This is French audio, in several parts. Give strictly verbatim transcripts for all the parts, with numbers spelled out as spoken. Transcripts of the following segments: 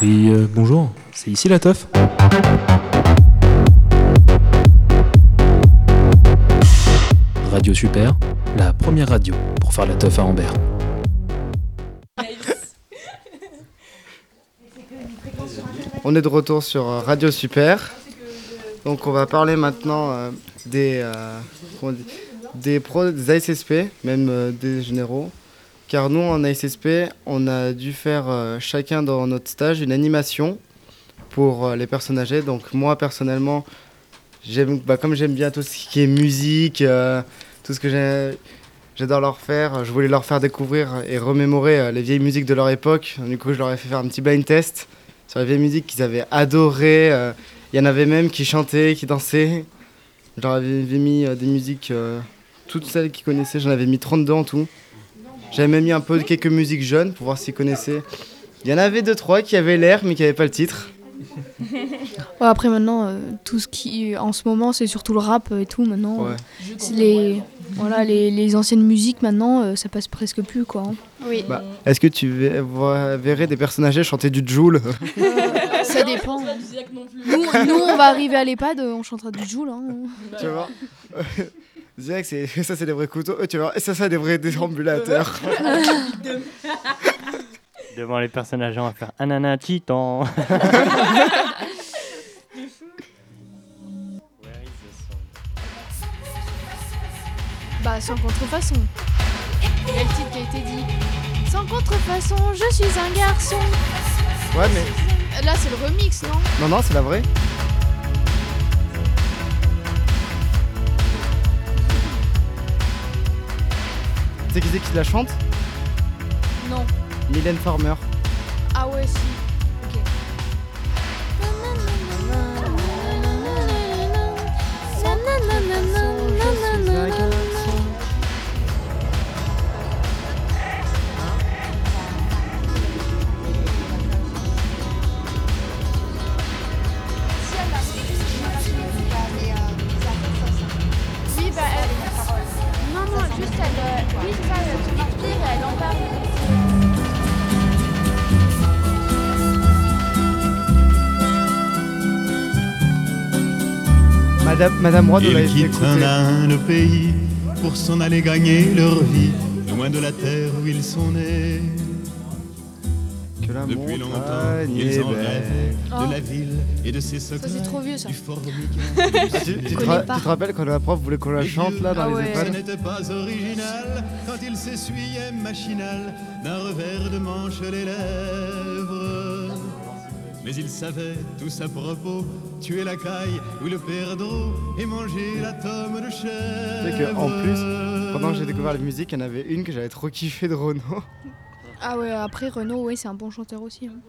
Oui, euh, bonjour, c'est ici la teuf. Radio Super, la première radio pour faire la teuf à Ambert. On est de retour sur Radio Super. Donc on va parler maintenant euh, des, euh, comment on dit, des pros, des A S S P, même euh, des généraux. Car nous en A S S P, on a dû faire euh, chacun dans notre stage une animation pour euh, les personnes âgées. Donc moi personnellement, j'aime, bah, comme j'aime bien tout ce qui est musique, euh, tout ce que j'ai, j'adore leur faire, je voulais leur faire découvrir et remémorer euh, les vieilles musiques de leur époque. Du coup je leur ai fait faire un petit blind test sur les vieilles musiques qu'ils avaient adorées. Il euh, y en avait même qui chantaient, qui dansaient. Je leur avais mis euh, des musiques, euh, toutes celles qu'ils connaissaient, j'en avais mis trente-deux en tout. J'avais même mis un peu quelques musiques jeunes pour voir s'ils connaissaient. Il y en avait deux, trois qui avaient l'air mais qui n'avaient pas le titre. Ouais, après maintenant, euh, tout ce qui en ce moment, c'est surtout le rap et tout maintenant. Ouais. Euh, c'est les, voilà, les, les anciennes musiques maintenant, euh, ça passe presque plus quoi. Hein. Oui. Bah, est-ce que tu ver- verrais des personnes âgées chanter du Joule? Euh, ça dépend. Nous, nous, on va arriver à l'EHPAD, on chantera du Joule. Hein. Tu vois, je dirais que c'est, ça c'est des vrais couteaux, tu vois, et ça c'est des vrais déambulateurs. Devant les personnes âgées, on va faire Anana Titan. Bah, sans contrefaçon. Il y a le titre qui a été dit. Sans contrefaçon, je suis un garçon. Ouais, mais. Là, c'est le remix, non? Non, non, c'est la vraie. Tu sais qui c'est qui la chante? Non. Mylène Farmer. Ah ouais, si. Ok. Oui, bah, elle... Non, non, juste elle... euh, Oui, c'est ça, elle se inspire et elle en parle. Madame, Madame Roy, nous Ils l'avait fait quittent un écouter. à un le pays pour s'en aller gagner leur vie, loin de la terre où ils sont nés. Que la Depuis longtemps, montagne ils est en belle. rêvaient Oh. de la ville et de ses secrets. Ça, c'est trop vieux, ça. Du formica, Ah, tu, tu te connais ra- pas. tu te rappelles quand la prof voulait qu'on la chante là dans Ah les ouais. Ce EHPAD? n'était pas original quand il s'essuyait machinal d'un revers de manche les lèvres. Mais il savait tous à propos tuer la caille ou le perdreau et manger la tome de Tu sais chèvre. qu'en plus, pendant que j'ai découvert la musique, il y en avait une que j'avais trop kiffé de Renaud. Ah ouais, après Renaud, ouais, c'est un bon chanteur aussi. Hein.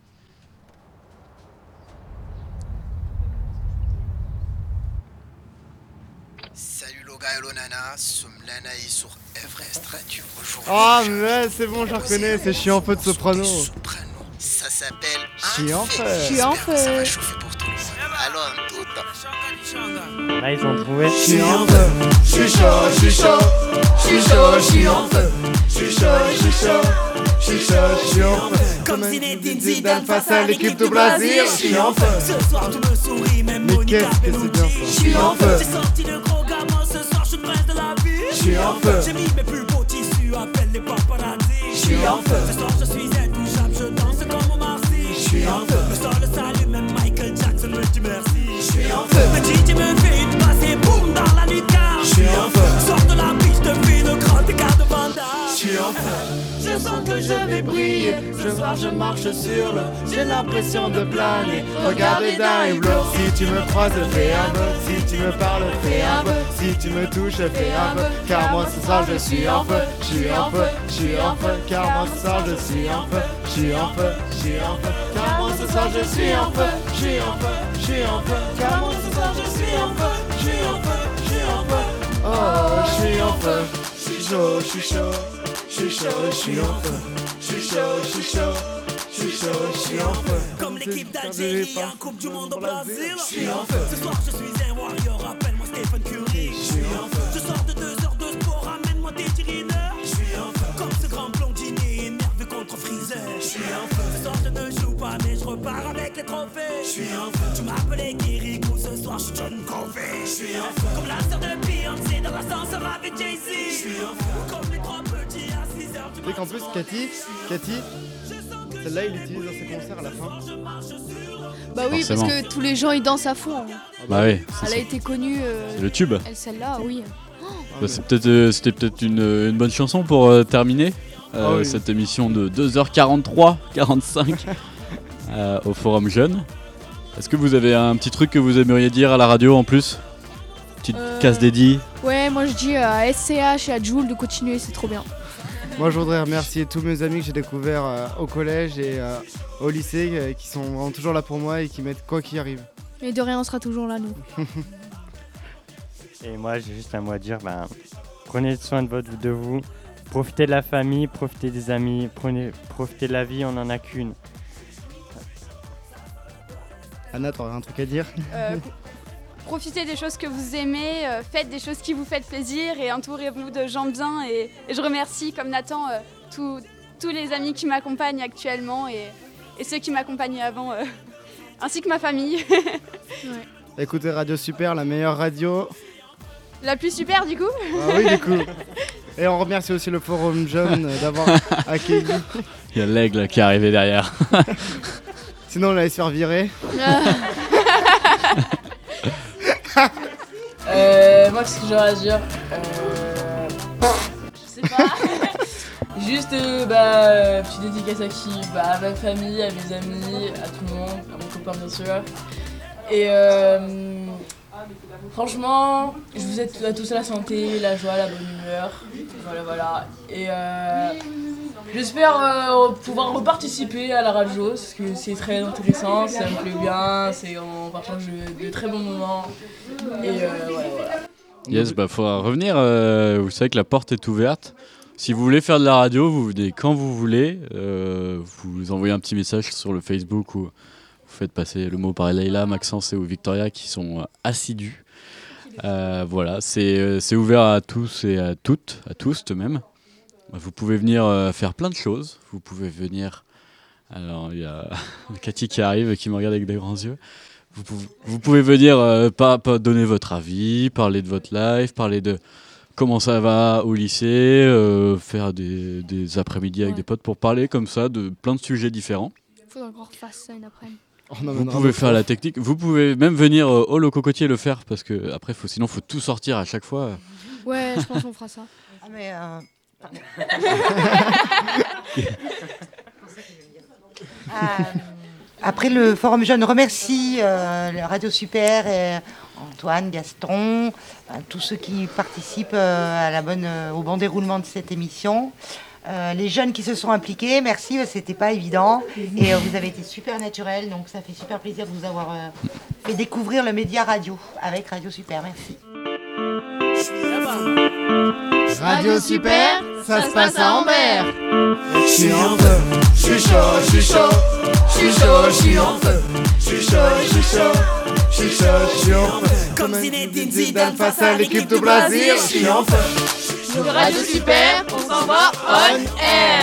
Salut le gars et le nana, sommes l'anaï sur Everest Radio. Aujourd'hui, Ah je mais c'est bon, je reconnais, c'est Chiant Feu de Soprano. Soprano. Ça s'appelle Chiant Feu. Chiant J'espère que ça Feu. va chauffer pour tout le monde. Alors, en tout temps. Là, ils ont trouvé. Chiant Feu, je suis chaud, je suis chaud, je suis chaud, je suis en feu. Je suis chaud, je suis chaud, je suis chaud, je suis en feu. Comme Zinedine Zidane face à l'équipe de Brésil. Je suis en feu. Ce soir tu me souris, même Mais Monica qu'est-ce que c'est Bellucci. bien ça. Je suis en feu. J'ai J'ai sorti le gros gamin, ce soir je suis le prince de la ville. Je suis en feu. J'ai mis mes plus beaux tissus, appelle les paparazzi. Je suis en feu. Ce soir je suis intouchable, je danse comme Omar Sy. Je suis en feu. Me sors le salut, même Michael Jackson me dit merci. Je suis en feu. Le D J me fait une passe et boum dans la lucarne. Je suis en feu. Sors de la piste, fais le grand écart de bandage. Je suis en feu. Je sens que je vais briller. Ce soir je marche sur l'eau. J'ai l'impression de planer. Regardez d'un et bleu. Si tu me croises, fais un peu. Si tu me parles, fais un peu. Si tu me touches, fais un peu. Car moi ce soir je suis en feu. Je suis en feu. Je suis en feu. Car moi ce soir je suis en feu. Je suis en feu. Je suis en feu. Car moi ce soir je suis en feu. Je suis en feu. Je suis en feu. Car moi ce soir je suis en feu. Je suis en feu. Je suis en feu. Oh, je suis en feu. Je suis chaud, je suis chaud. Je suis chaud, je suis en feu. Je suis chaud, je suis chaud. Je suis chaud, je suis en feu. Comme l'équipe d'Algérie en Coupe du Monde au Brésil. Je suis en feu. Ce soir je suis un warrior, appelle-moi Stephen Curry. Je suis en feu. Je sors de deux heures de sport, amène-moi tes tirineurs. Je suis en feu. Comme ce grand blondinier énervé contre Freezer. Je suis en feu. Ce soir je ne joue pas mais je café. Je suis en feu. Tu m'appelais Kirikou, ce soir je suis John Covey. Je suis en feu. Comme la sœur de Beyoncé dans l'ascenseur avec Jay-Z. Je suis en feu. Comme les trois petits à six heures du matin. Et qu'en plus, Cathy, Cathy, celle-là, il l'utilise dans ses concerts à la fin. Bah oui, Forcément. parce que tous les gens ils dansent à fond. Bah oui, c'est, Elle a c'est- été connue. euh, c'est le tube. Elle, celle-là, oui. Bah, c'est peut-être, euh, c'était peut-être une, une bonne chanson pour euh, terminer euh, Ah oui. cette émission de deux heures quarante-trois quarante-cinq euh, au Forum Jeune. Est-ce que vous avez un petit truc que vous aimeriez dire à la radio en plus? Petite Euh, casse dédiée. Ouais, moi je dis à S C H et à Jules de continuer, c'est trop bien. Moi, je voudrais remercier tous mes amis que j'ai découverts euh, au collège et euh, au lycée, euh, qui sont vraiment toujours là pour moi et qui m'aident quoi qu'il arrive. Et de rien, on sera toujours là, nous. Et moi, j'ai juste un mot à dire, ben, prenez soin de, votre, de vous, profitez de la famille, profitez des amis, prenez, profitez de la vie, on n'en a qu'une. Anna, t'aurais un truc à dire? Euh, profitez des choses que vous aimez, euh, faites des choses qui vous font plaisir et entourez-vous de gens bien. Et, et je remercie, comme Nathan, euh, tous- tous les amis qui m'accompagnent actuellement et, et ceux qui m'accompagnaient avant, euh, ainsi que ma famille. Écoutez Radio Super, la meilleure radio. La plus super du coup. Ah oui, du coup. Et on remercie aussi le Forum Jeune euh, d'avoir accueilli. Il y a l'aigle qui est arrivé derrière. Sinon, on allait se faire virer. Euh, moi, qu'est-ce que j'aurais à dire euh... Je sais pas. Juste, euh, bah, euh, petite dédicace à qui bah, à ma famille, à mes amis, à tout le monde, à mon copain bien sûr. Et euh, franchement, je vous souhaite à tous la santé, la joie, la bonne humeur. Voilà, voilà. Et euh, j'espère euh, pouvoir reparticiper à la radio, parce que c'est très intéressant, ça me plaît bien, c'est, on partage de, de très bons moments. Et euh, voilà, voilà. Yes, bah faudra revenir. euh, vous savez que la porte est ouverte. Si vous voulez faire de la radio, vous venez quand vous voulez. Euh, vous envoyez un petit message sur le Facebook ou vous faites passer le mot par Leïla, Maxence et ou Victoria qui sont euh, assidus. Euh, voilà, c'est, euh, c'est ouvert à tous et à toutes, à tous même. Vous pouvez venir euh, faire plein de choses. Vous pouvez venir. Alors il y a Cathy qui arrive et qui me regarde avec des grands yeux. Vous pouvez, vous pouvez venir euh, pas, pas donner votre avis, parler de votre life, parler de comment ça va au lycée, euh, faire des, des après-midi avec Ouais. des potes pour parler comme ça de plein de sujets différents. Faudra qu'on refasse ça une après-midi. On Vous emmènera pouvez nos faire profs. la technique. Vous pouvez même venir euh, au Le Cocotier le faire parce que après faut, sinon faut tout sortir à chaque fois. Ouais, je pense qu'on fera ça. Ah mais euh... Euh, après le Forum Jeune remercie euh, la Radio Super et Antoine, Gaston, euh, tous ceux qui participent euh, à la bonne, euh, au bon déroulement de cette émission. Euh, les jeunes qui se sont impliqués, merci, euh, c'était pas évident et euh, vous avez été super naturels, donc ça fait super plaisir de vous avoir euh, fait découvrir le média radio avec Radio Super, merci. Radio Super, ça se passe à Ambert. Je suis en feu, je suis chaud, je suis chaud, je suis chaud, je suis en feu, je suis chaud, je suis chaud, je suis chaud, je suis en feu. Comme Zinedine Zidane face à l'équipe de Brésil, je suis en feu. Sur Radio Super, on s'envoie on air.